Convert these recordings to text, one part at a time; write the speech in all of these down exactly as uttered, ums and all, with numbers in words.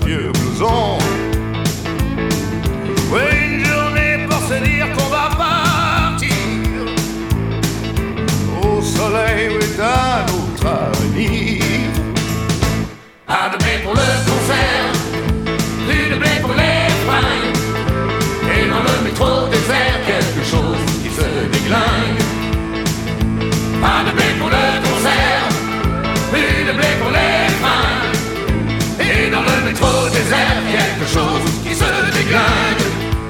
vieux blouson. Oui, une journée pour se dire qu'on va partir au soleil ou est un autre avenir. Pas de blé pour le concert, plus de blé pour les fringues. Et dans le métro désert, quelque chose qui se déglingue. Pas de blé pour le concert, plus de blé pour les fringues. Et dans le métro désert, quelque chose qui se déglingue.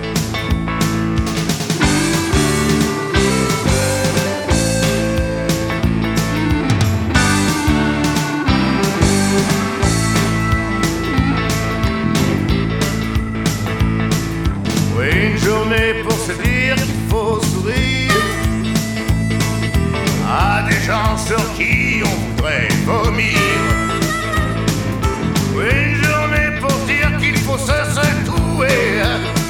Pour se dire qu'il faut sourire à des gens sur qui on voudrait vomir. Oui, une journée pour se dire qu'il faut se secouer,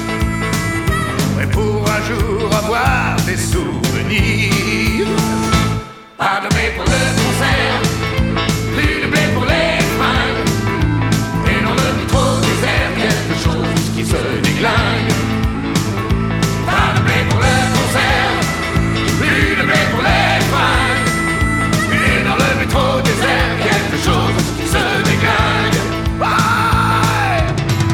et pour un jour avoir des souvenirs. Pas de blé pour le concert, plus de blé pour les fringues. Et dans le métro désert, quelque chose qui se déglingue. Pas de blé pour le concert, plus de blé pour les fringues. Et dans le métro désert, quelque chose qui se déglingue. Ouais.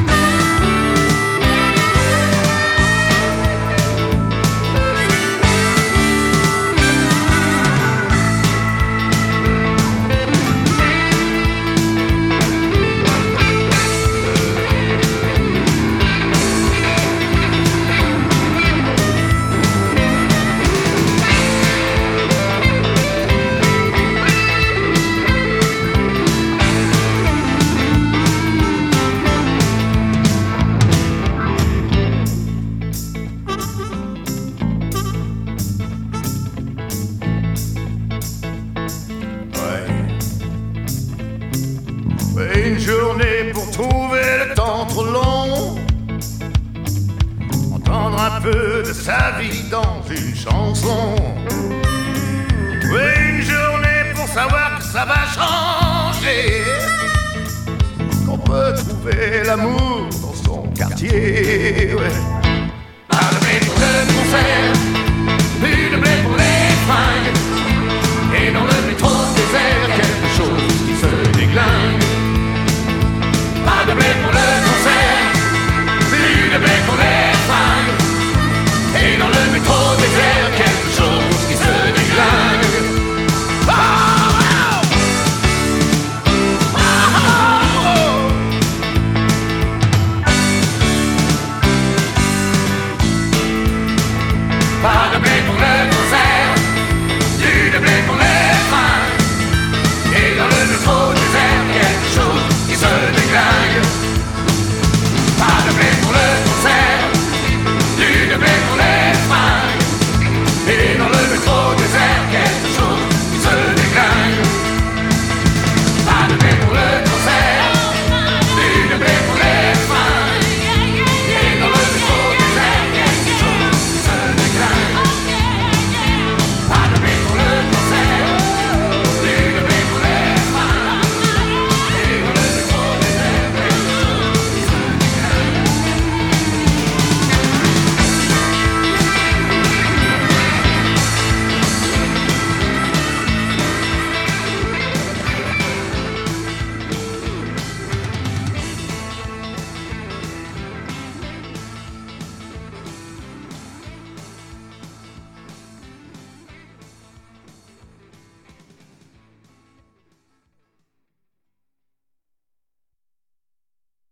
Une journée pour trouver le temps trop long, entendre un peu de sa vie dans une chanson. Oui, une journée pour savoir que ça va changer, qu'on peut trouver l'amour dans son quartier. Ouais. Pas de blé pour le concert,